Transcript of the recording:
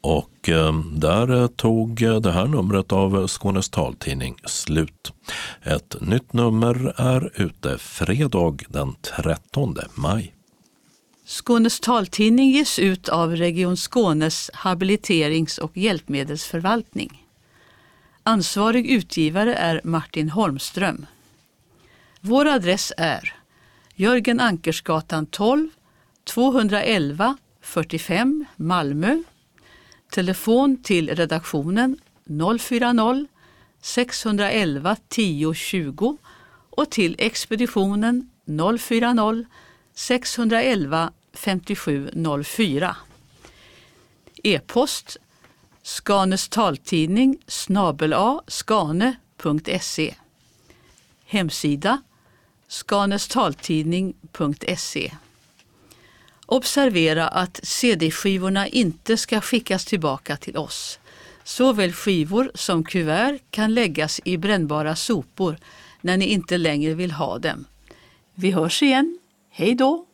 Och där tog det här numret av Skånes taltidning slut. Ett nytt nummer är ute fredag den 13 maj. Skånes taltidning ges ut av Region Skånes habiliterings- och hjälpmedelsförvaltning. Ansvarig utgivare är Martin Holmström. Vår adress är Jörgen Ankersgatan 12, 211 45 Malmö. Telefon till redaktionen 040 611 10 20 och till expeditionen 040 611 5704. E-post Skanes taltidning @skane.se. Hemsida skanestaltidning.se. Observera att CD-skivorna inte ska skickas tillbaka till oss. Såväl skivor som kuvert kan läggas i brännbara sopor när ni inte längre vill ha dem. Vi hörs igen. Hej då!